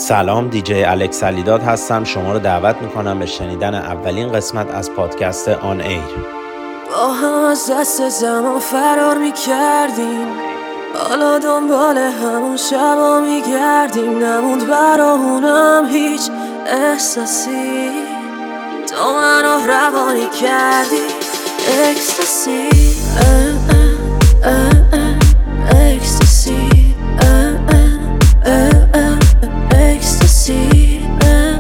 سلام، دیجی الکس علیداد هستم. شما رو دعوت میکنم به شنیدن اولین قسمت از پادکست آن ایر. با هم از دست زمان فرار میکردیم، حالا دنبال همون شبا میگردیم. نموند برامونم هیچ احساسی، تو منو روانی کردی. اکستاسی اکستاسی اکستاسی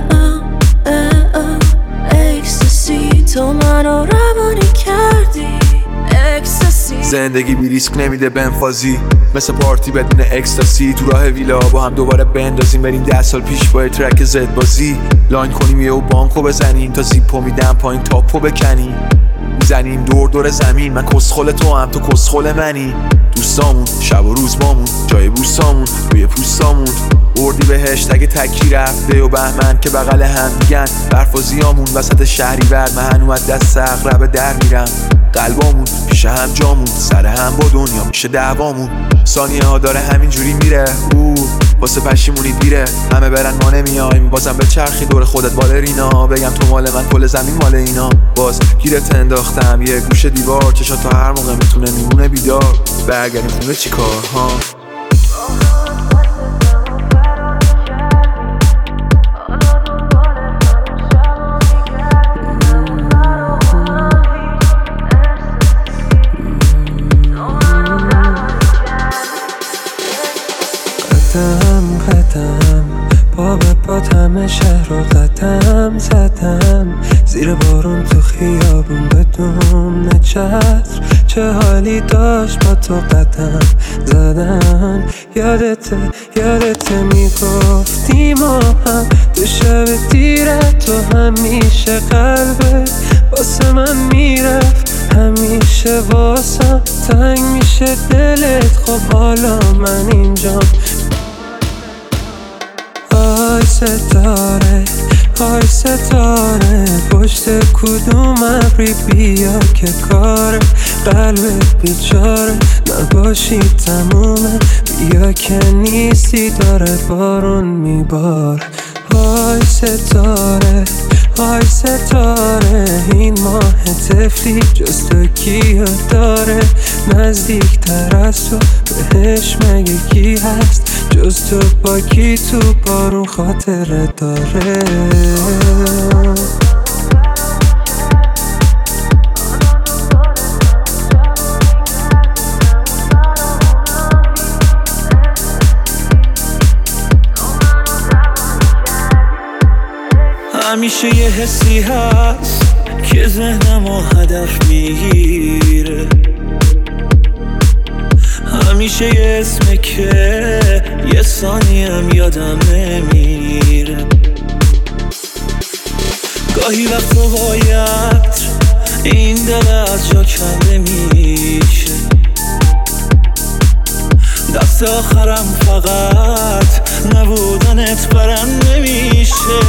اکستاسی، تو منو روانی کردی. اکستاسی زندگی بی ریسک نمیده بنفازی، مثل پارتی بدون اکستاسی. تو راه ویلا با هم دوباره بندازیم، بریم 10 سال پیش با ترک زد بازی. لاین کنیم یه و بانکو بزنیم، تا زیپو میدم پایین تاپو بکنیم. میزنیم دور دور زمین، من کسخل تو هم تو کسخل منی. دوستامون شب و روز بامون، جای بوستامون روی پوستامون. اردی بهشت اگه تکی رفته و بهمن که بغل هم میگن. برفازیامون وسط شهری ور، من هنوز دست اقرب در میرم. قلبامون پیش هم جامون، سر هم با دنیا میشه دعوامون. ثانیه ها داره همینجوری میره، واسه پشیمونی دیره. همه برن ما نمیایم، بازم به چرخی دور خودت بالرینا. بگم تو مال من کل زمین مال اینا. باز گیرت انداختم یه گوشه دیوار، چشات تا هر موقع میتونه میمونه بیدار. برگردیم خونه چی کار ها؟ قدم پا به پات همه شهر رو قدم زدم، زیر بارون تو خیابون بدون چتر. چه حالی داشت با تو قدم زدن. یادته میگفتی ما هم تو شب دیره، تو همیشه قلبت واسه من میرفت. همیشه واسم تنگ میشه دلت، خب حالا من اینجام. های ستاره پشت کدوم ابری بیا که کار قلبت بیچاره نباشی تمومه. بیا که نیستی داره بارون میباره. های ستاره این ماه طفلی جز تو کیو داره؟ نزدیک تر از تو بهش مگه کی هست؟ جز تو با کی تو بارون خاطره داره؟ همیشه یه حسی هست که ذهنمو هدف میگیره. همیشه یه اسمه که یه ثانیم یادم نمیره. گاهی وقتا باید این دل از جا کنده میشه. دست آخرم فقط نبودنت برم نمیشه.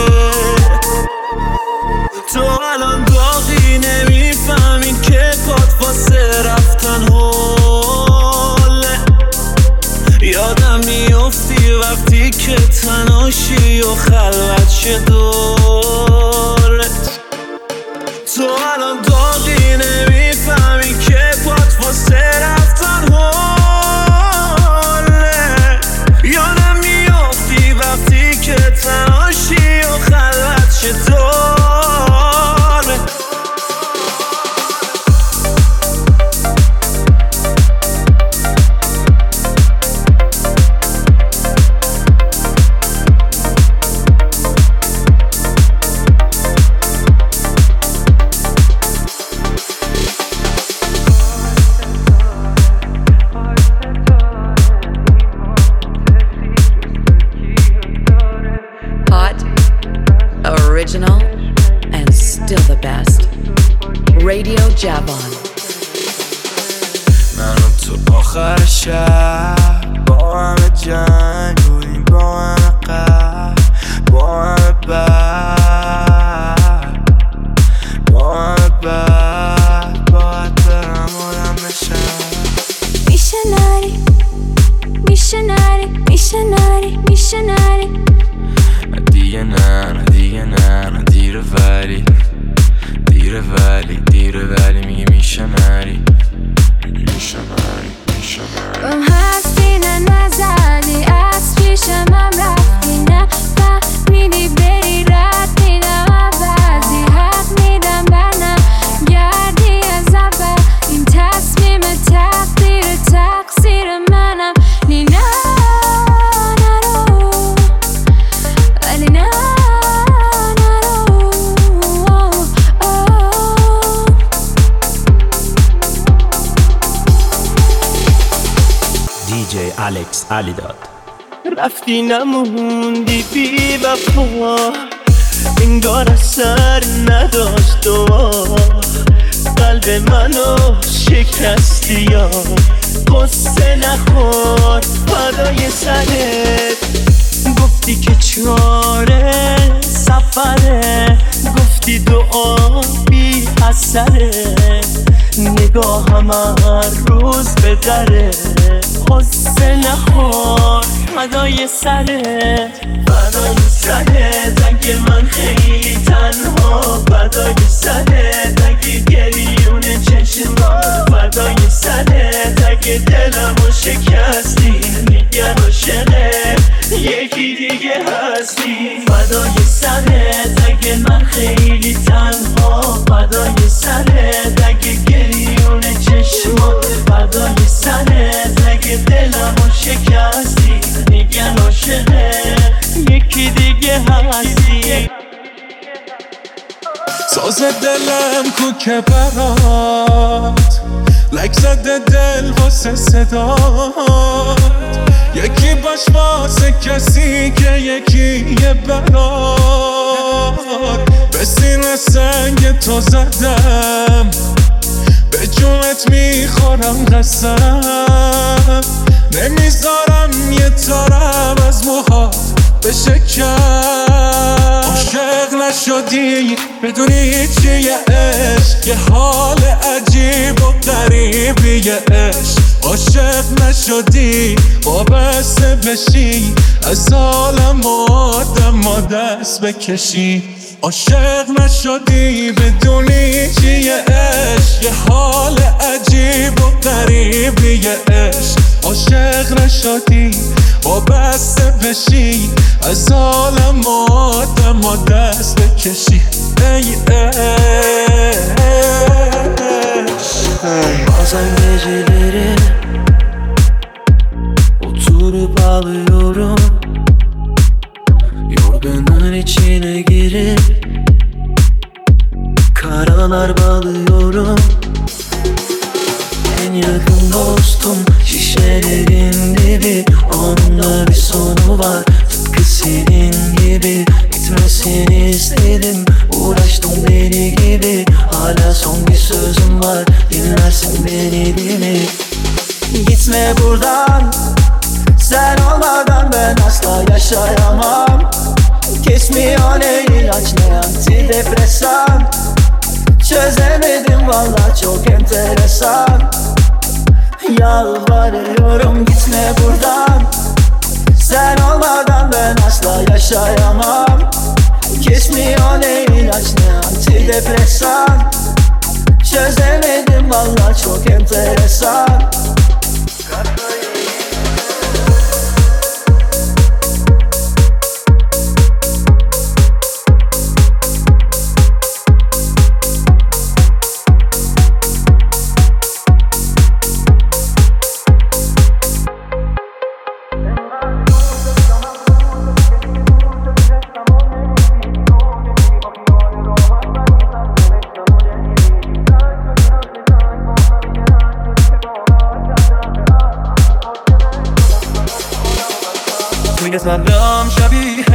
تو الان باقی نمیفهمی که پات واسه رفتن حاله. یادم میافتی وقتی که تنهاشی و خلوت شه دورت. تو الان باقی نمیفهمی که پات واسه رفتن حاله. یادم میافتی وقتی که تنهاشی و خلوت شه دورت. Original and still the best. Radio Javon. من و تو آخر شب با همه جنگ بودیم، با همه قهر، با همه بد، با همه بد. باید برم آدم بشم. میشه نری دیره ولی میگه میشه نری بم هستی نه نزدی از پیشم هم رفتی نه فهمیدی بری رد میدم عوضی حق میدم برنم گردی از اول این تصمیم تقصیر منم نی نه نرو ولی نه دیجی الکس علیداد. رفتی نموندی بی وفا انگار اثر نداشت دعا قلب منو شکستی یا قصه نخور فدای سرت گفتی که چاره سفره گفتی دعا بی اثره نگاهم هر روز به دره قصه نخور فدای سرت اگه من خیلی تنها فدای سرت اگه گریون چشما فدای سرت اگه دلمو شکستی میگن عاشقت یکی دیگه هستی فدای سرت اگه من خیلی تنها فدای سرت اگه گریون چشما فدای سرت اگه دلمو شکستی میگن عاشقت یکی دیگه هستی ساز دلم کو که برات لک زده دل واسه صدات یکی باش واسه کسی که یکی یه برات به سینه سنگ تو زدم به جونت میخورم قسم نمیذارم یه تارم از موهات بشه کم عاشق نشدی بدونی چیه عشق یه حال عجیب و غریبیه عشق عاشق نشدی وابسته بشی از عالم آدم دست بکشی عاشق نشدی بدونی چیه عشق یه حال عجیب و غریبیه عشق عاشق نشدی وابسته بشی از عالم آدم دست بکشی ای Bazen geceleri oturup ağlıyorum Yorganın içine girip karalar bağlıyorum En yakın dostum şişelerin dibi Onunla bir sonu var tıpkı senin gibi Gitmesini istedim uğraştım deli gibi Hala son bir sözüm var dinlersin beni değil mi? Gitme buradan sen olmadan ben asla yaşayamam Kesmiyor ne ilaç ne antidepresan Çözemedim valla çok enteresan Yalvarıyorum gitme buradan Sen olmadan ben asla yaşayamam Kesmiyor ne ilaç ne antidepresan Çözemedim valla çok enteresan نظرم شبیه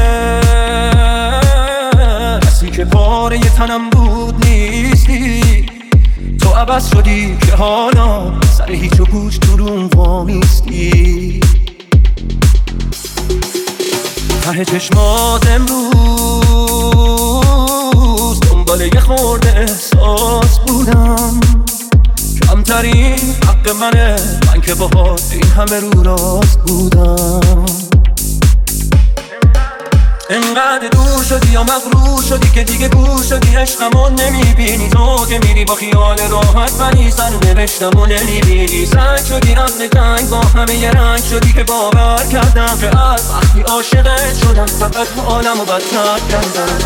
کسی که پاره تنم بود نیستی تو عوض شدی که حالا سر هیچ و پوچ تو روم وامیستی ته چشمات امروز دنبال یه خورده احساس بودم کمترین حق منه من که باهات این همه رو راست بودم انقدر دور شدی یا مغرور شدی که دیگه گور شدی، عشقمو نمیبینی. تو که میری با خیال راحت ولی سر نوشتمو نمیبینی. سنگ شدی اهل جنگ با همه یه رنگ شدی که باور کردم که از وقتی عاشقت شدم فقط تو عالمو بدتر کردم.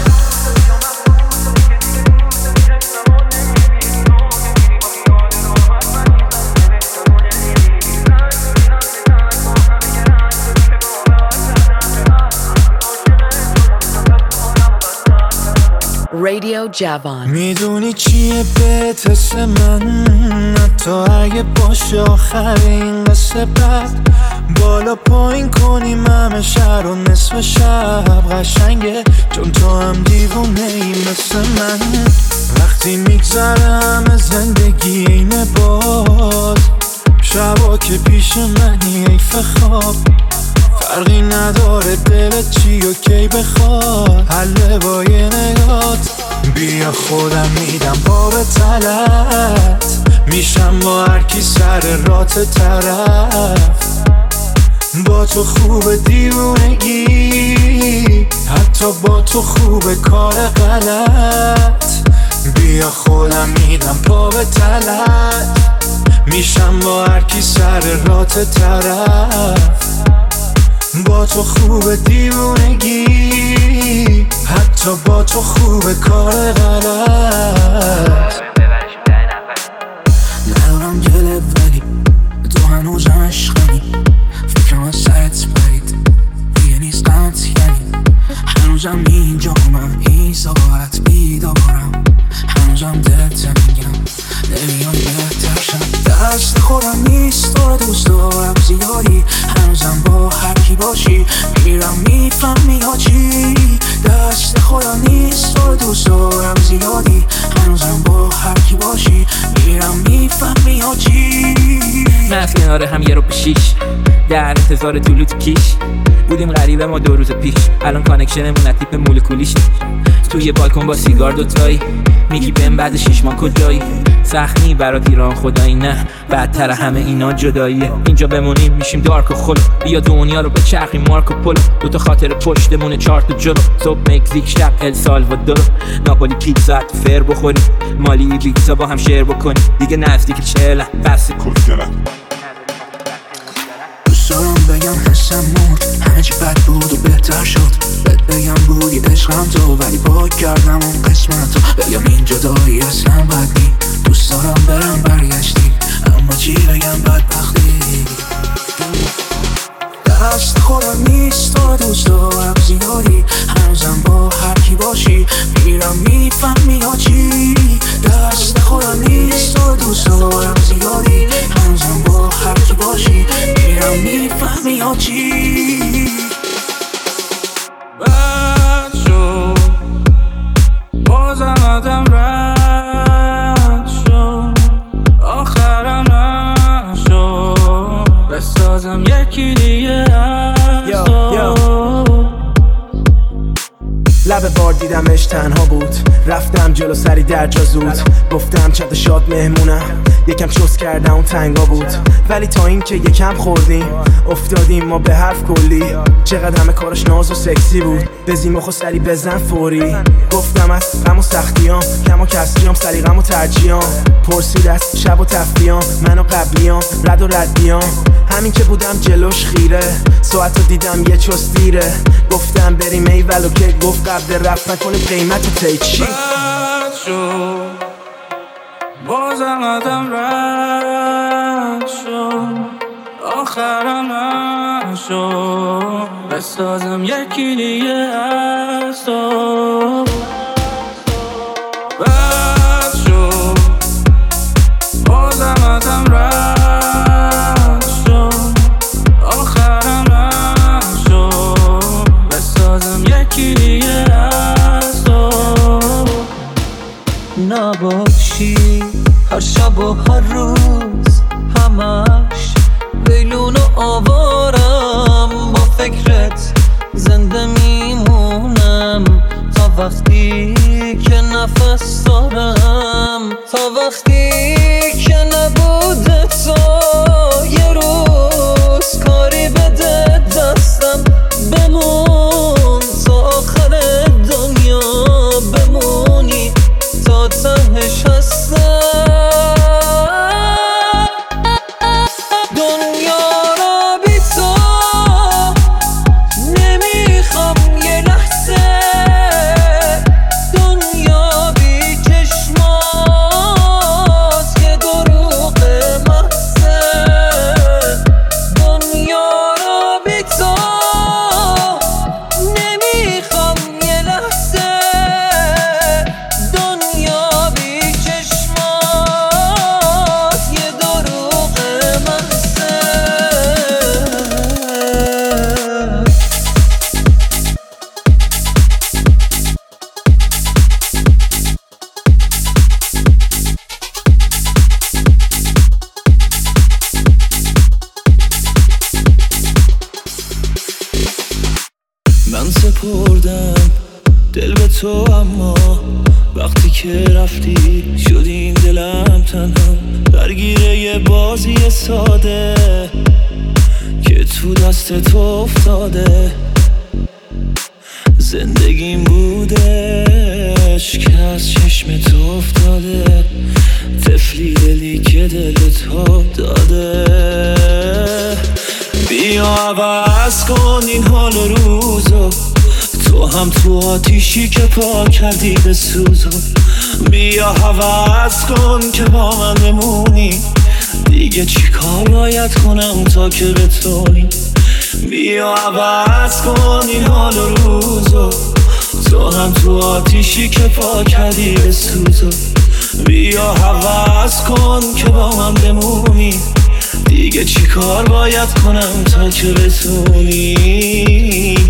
Radio Javon. میدونی چیه بهت حس من، حتی اگه باشه آخر این قصه بد بالا پایین کنیم همه شهر و نصف شب قشنگه، چون تو هم دیوونه ای مثل من. وقتی میگذره همه زندگی اینه باز، شبا که پیش منی حیف خواب، فرقی نداره دلت چی و کی بخواد، حله با یه نگات. بیا خودم میدم پا به تلت، میشم با هر کی سر رات طرف. با تو خوب دیوونگی، حتی با تو خوب کار غلط. بیا خودم میدم پا به تلت، میشم با هر کی سر رات طرف. با تو خوب دیوونگی، حتی با تو خوب کار غلط. ندارم جلب ولی تو هنوز عشقمی، فکرم از سرت پرید دیگه نیست قطع یعنی. هنوزم اینجا من این ساعت بیدارم، هنوزم دلت میگم نمیام بهتر شم. دست خودم نیست تو دوست دارم زیادی، هنوزم با هر کی باشی میرم میفهمی ها چی. دست خودم نیست تو دوست دارم زیادی، هنوزم با هر کی باشی میرم میفهمی ها چی. من از کنار هم یه رو پیشیش در انتظار طولو تو کیش بودیم غریبه ما 2 روز پیش، الان کانکشنمون از تیپ مولکولیش. توی بالکن با سیگار دوتایی میگی بهم بعد 6 ماه کجایی. سخنی برات ایران خدایی نه، بدتر همه اینا جداییه. اینجا بمونیم میشیم دارک و خلو، بیا دنیا رو بچرخیم مارک و پولو. 2 خاطر پشتمونه 4 تا جلو، صبح مکزیک شب السالوادور. ناپولی پیتزا فر بخوریم، مالی بیکسا با هم شیر بکنیم. دیگه نزدیک 40 بس کسکنم. دوست دارم بگم حسم مرد، همه چی بد بود و بهتر شد. بهت بگم بودی عشقم تو، ولی پاک کردم اون قسمت رو. بگم این جدایی اصلا بد نی، دوست دارم برم برگشتی، اما چی بگم بدبختی. دست خودم نیست تو دوست دارم زیادی، هنوزم با هر کی باشی میرم میفهمی ها چی. دست خودم نیست تو دوست دارم زیادی، هنوزم با هر کی باشی میرم میفهمی ها چی. بد شد بازم آدم رد شد، آخرم نشد بسازم یکی دیگه از تو. لب بار دیدمش تنها بود، رفتم جلو سری در جا زود. گفتم چقدر شاد مهمونم، یکم چوس کردم اون تنگا بود. ولی تا این که یکم خوردیم افتادیم ما به حرف کلی. چقدر همه کارش ناز و سکسی بود، بزیم و سری بزن فوری. گفتم از غم و سختیام کم و کسریام، سلیقم و ترجیام. پرسید از شب و تفریام، من و قبلیام رد و ردیام. همین که بودم جلوش خیره، ساعت رو دیدم یه چوس دیره. گفتم بریم ایول و که گفت قبل رفت نکنیم قیمت تیچی. بد شد بازم آدم رد شد، آخرم نشد بسازم یکی دیگه از تو. بد شد بازم آدم رد شد، آخرم نشد بسازم یکی دیگه از تو. نباشی هر شب و هر روز همش بیلون و آوارم، با فکرت زنده میمونم تا وقتی که نفس دارم. تا وقتی که نبوده تو یه روز کاری بده دستم بمون تا رفتی شد این دلم تنها درگیره یه بازی ساده که تو دست تو افتاده. زندگیم بودش که از چشم تو افتاده، طفلی دلی که دل تو داده. بیا عوض کن این حال و روزو، تو هم تو آتیشی که پا کردی به سوزو. بیا عوض کن که با من بمونی، دیگه چی کار باید کنم تا که بتونی. بیا عوض کن این حال و روزو، تو هم تو آتیشی که پا کردی به سوزو. بیا عوض کن که با من بمونی، دیگه چی کار باید کنم تا که بتونی.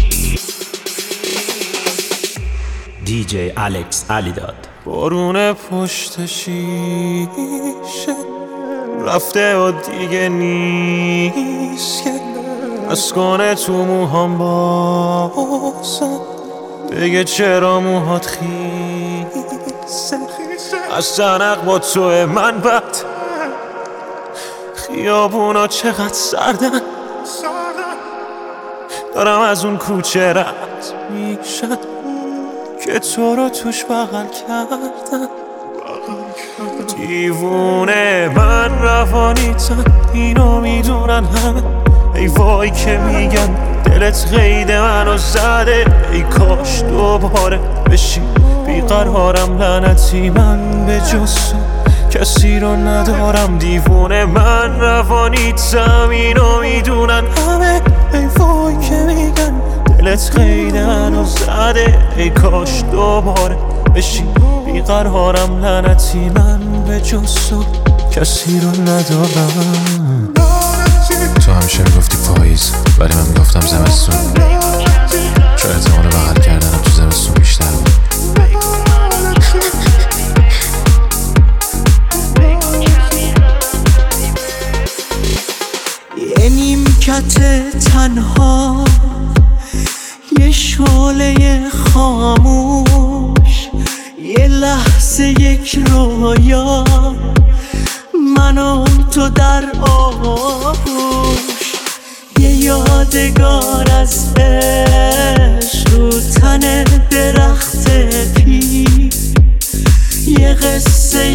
دیجی الکس علیداد. بارون پشت شیشه رفته و دیگه نیست، از کنه تو موهام بازم دیگه چرا موهات خیسه. از تنق با توی من بد، خیابونا چقدر سردن، دارم از اون کوچه رد میشم که تو رو توش بغل کردم. دیوونه من روانیتم، اینو میدونن همه. ای وای که میگن دلت قید منو زده، ای کاش دوباره بشی بیقرارم. لعنتی من به جز کسی رو ندارم. دیوونه من روانیتم، اینو میدونن همه. ای وای که میگن دلت قید منو زده، ای کاش دوباره بشی بیقرارم. لعنتی من به جز کسی رو ندارم. تو همیشه میگفتی پاییز ولی من میگفتم زمستون، چون احتمال بغل کردنم تو زمستون بیشتر بود. یه نیمکت تنها، یه شعله خاموش، یه لحظه یک رویا، من و تو در آغوش. یه یادگار از عشق رو تن درخت پیر، یه قصه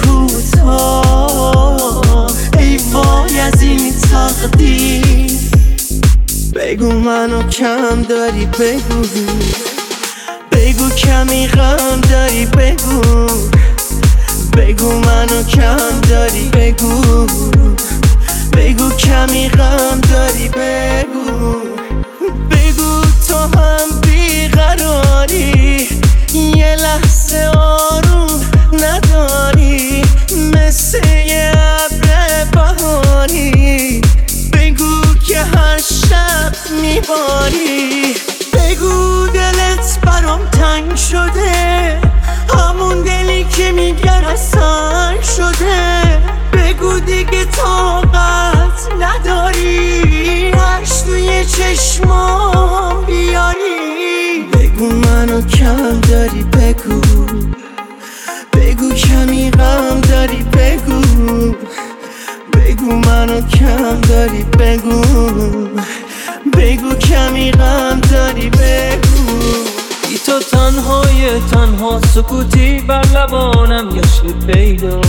کوتاه. ای وای از این تقدیر، بگو منو کم داری، بگو بگو کمی غم داری، بگو بگو منو کم داری، بگو بگو کمی غم داری، بگو بگو تو هم بیقراری، یه لحظه آروم نداری، مثل یه ابر بهاری. بگو که هر شب میباری، بگو دلت برام تنگ شده، همون دلی که میگن اصلا شده. بگو دیگه طاقت نداری، عشق توی چشمام بیاری. بگو منو کم داری، بگو بگو کمی غم داری، بگو بگو منو کم داری، بگو بگو کمی غم داری، بگو. ای تو تنهای تنها سکوتی بر لبانم گشت پیدا،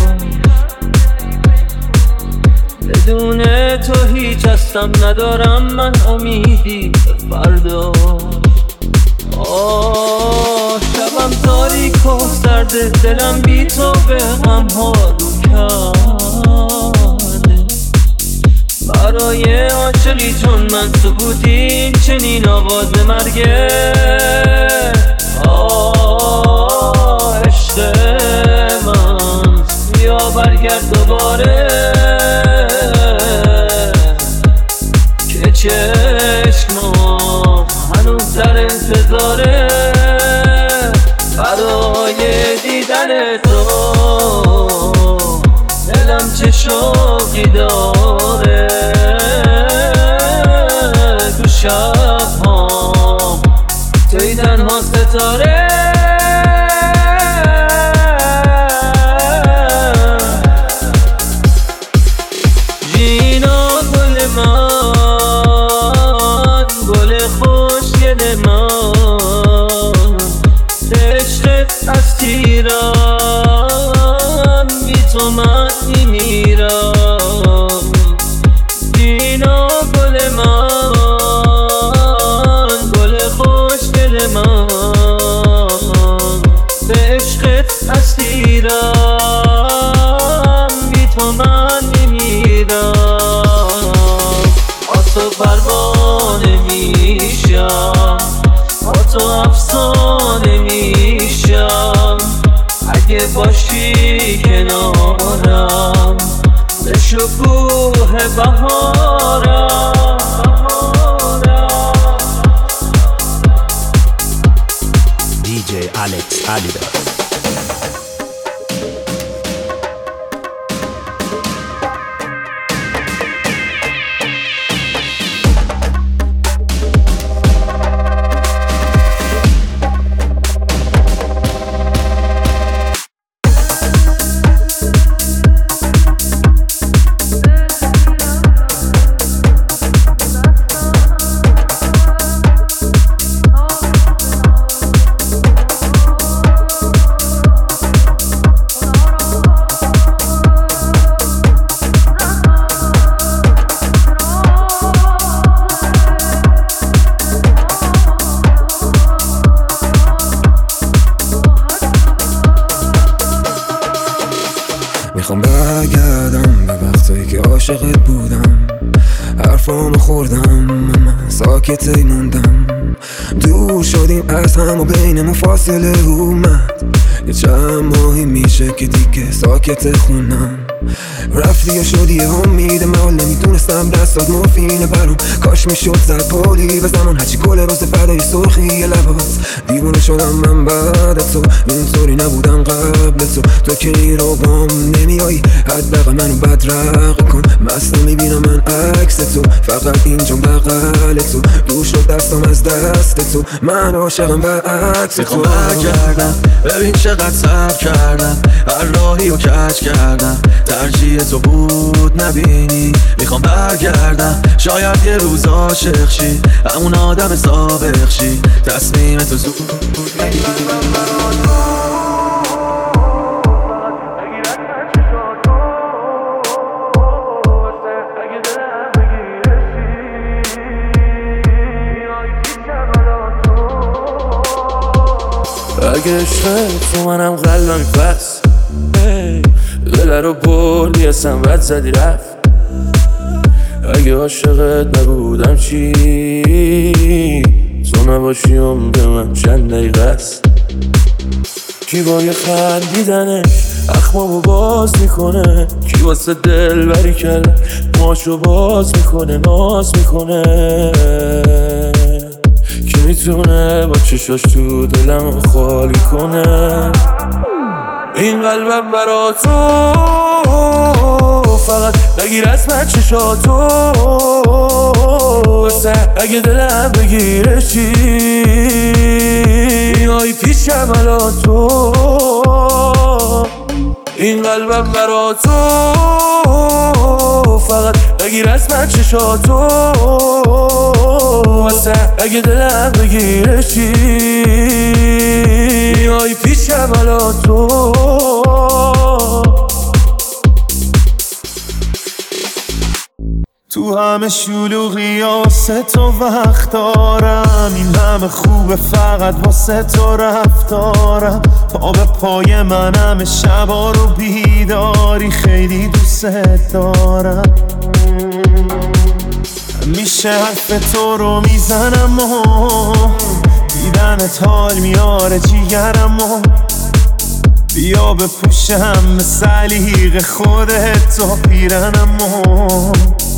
بدون تو هیچ هستم ندارم من امیدی به فردا. شبم تاریک و سرده، دلم بی تو به غم ها رو کرده. برای عاشقی چون من سکوتی چنین آواز مرگه. عشق من بیا برگرد دوباره، که چشمام هنوز در انتظاره برای دیدن تو. دلم چه شوقی داره، تو شب‌هام توی تنها ستاره. تو من میمیرم دینا گل من گل خوشگل من به عشقت اسیرم بی تو من میمیرم تو پروانه میشم تو افسانه میشم اگه باشی کنارم به شکوه بهارم DJ Alex Alidad. میخوام برگردم به وقتایی که عاشقت بودم حرفامو خوردم من ساکت موندم دور شدیم از هم و بینمون فاصله اومد یه چند ماهی میشه که دیگه ساکت خونم رفتی یا شدی امید من نمیدونستم دستات مورفینه برام کاش میشد زد پولی به زمان هرچی گل روز فردای سرخی لباس دیوونه شدم من بعد تو اینطوری نبودم قبل تو که این رو بام نمیایی حداقل منو بدرق کن مست میبینم من عکس تو فقط اینجا بغل تو دور شد دستم از دست تو من عاشقم به عکس تو میخوام برگردم ببین چقدر صبر کردم هر راهی رو کج کردم ترجیح تو بود نبینی میخوام برگردم شاید یه روز عاشق شی همون آدم سابق شی تصمیم تو زود بگیر اگه عشقت تو منم قلبم پس دل رو بردی اصلا بد زدی رفت اگه عاشقت نبودم چی تو نباشی عمر من چند دقیقه است کی با یه خندیدنش اخمامو باز میکنه کی واسه دل بری کرده ماشو باز میکنه ناز میکنه کی میتونه با چشاش تو دلم خالی کنه این قلبم برا تو فقط بگیر از من چشاتو اگه دلم بگیره چی میای پیشم الان تو این قلبم برا تو فقط بگیر از من چشاتو اگه دلم بگیره چی میای پیشم الان تو تو همه شلوغی واسه تو وقت دارم این همه خوبه فقط واسه تو رفتارم پا به پای من همه شبا رو بیداری خیلی دوست دارم میشه حرف تو رو میزنم و دیدنت حال میاره جیگرم و بیا بپوشم به سلیقه خودت تا پیرنم و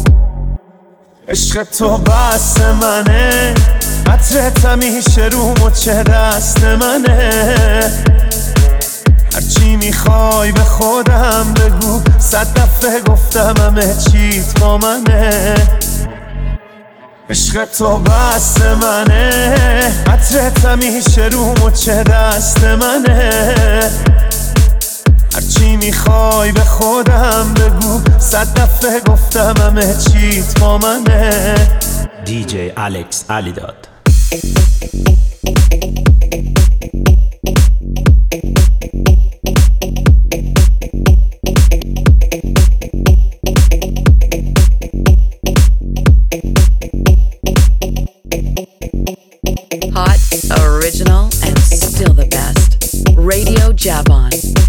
عشق تو بس منه عطرت همیشه رو مچه دست منه هرچی میخوای به خودم بگو 100 دفعه گفتم همه چیت با منه عشق تو بس منه عطرت همیشه رو مچه دست منه هرچی میخوای به خودم بگو 100 دفعه گفتم همه چیت با منه DJ Alex Alidad. Javon.